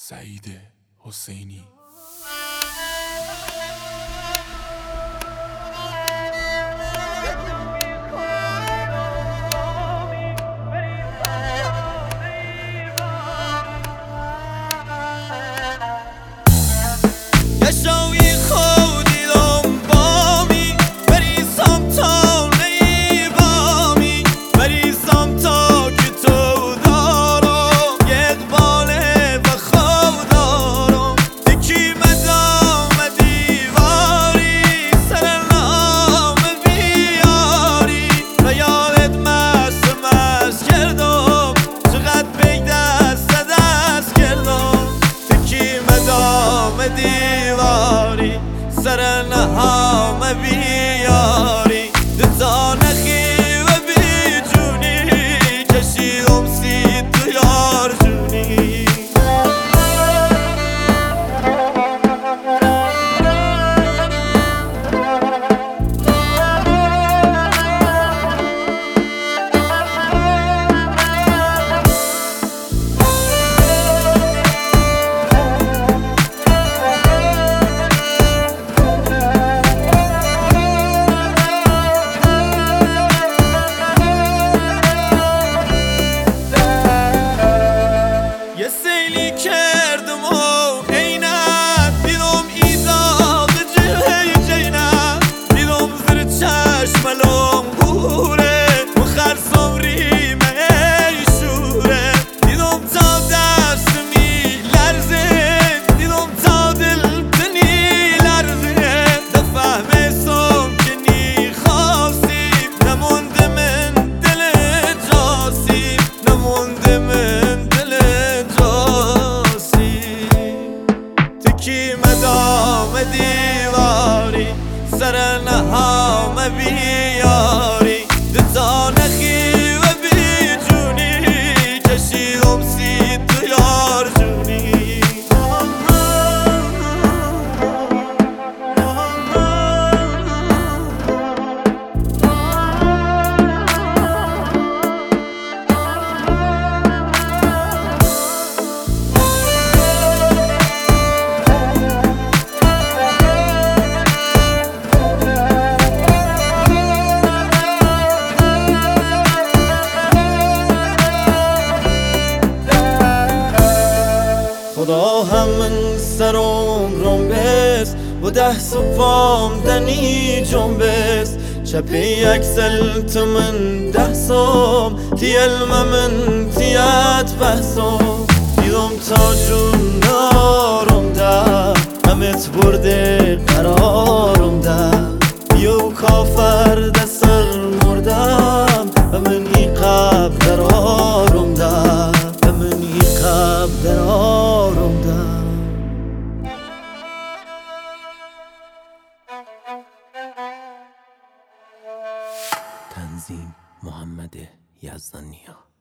سعید حسینی. دیواری سر نهام بیاری دتا نخی و بی جونی کشیدم سی تو یار جونی کردم و عینت دیدم ایزاد جلوی جینت دیدم زیر چشملم بوره و خرسم ریمه شوره دیدم تا دست می لرزه دیدم تا دل تنی لرزه دفهمستم که نی خواستیم نمونده من دل جاسیم نمونده من دل مدام دیواری سر نهام بیاری دتا نخی و بی جونی کشیدم سی تو یار جونی خدا هم من سرم بس و 10 صبحام دنی جنبس چپی اکسل تو من 10 صبح تی علم من تیت بحثم دیدم تا جون نارم ده همت برده قرارم ده یو کافر دستر مردم و من ای قبل درارم ده و من ای قبل درارم ده تنظیم محمد یزدانیا.